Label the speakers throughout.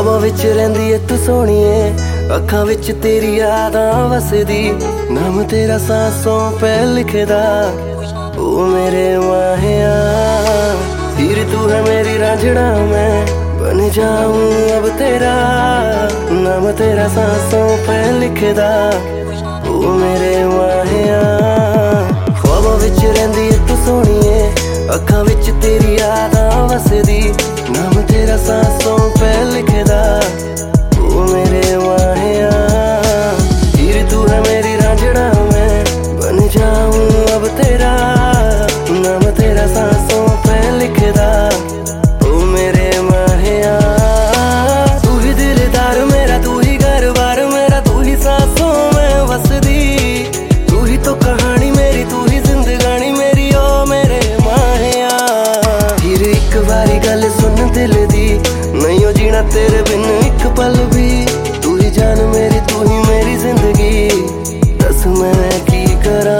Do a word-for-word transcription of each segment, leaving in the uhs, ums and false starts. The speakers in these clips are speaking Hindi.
Speaker 1: ख्वाबां विच रहिंदी ऐ तू सोहणीए, अखां विच तेरी यादां वसदी, नाम तेरा सांसों पे लिखदा ओ मेरे माहिया। हीर तू है मेरी रांझणा, मैं बन जाऊं अब तेरा, नाम तेरा सांसों पे लिखदा ओ मेरे माहिया। ख्वाबां विच रहिंदी ऐ तू सोहणीए, अखां विच तेरी यादां वसदी, नाम तेरा सांसों पे लिखदा ओ मेरे माहिया। हीर तू है मेरी रांझणा, मैं बन जाऊं अब तेरा, नाम तेरा सांसों पे लिखदा ओ मेरे माहिया। तू ही दिलदार मेरा, तू ही घर बार मेरा, तू ही सांसों में वसदी, तू ही तो कहानी मेरी, तू ही जिंदगानी मेरी ओ मेरे माहिया। हीर एक बारी गल सुन दिल दी, नहीं ओ जीना तेरे बिन एक पल भी, तू ही जान मेरी, तू ही मेरी जिंदगी, दस मैं की करा।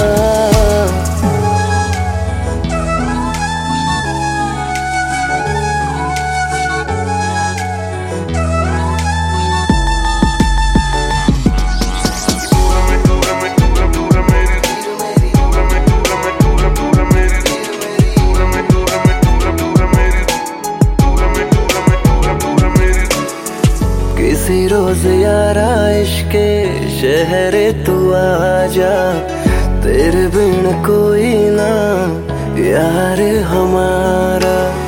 Speaker 1: किसी रोज यारा इश्के शहरे तू आजा, तेरे बिन कोई ना यार हमारा।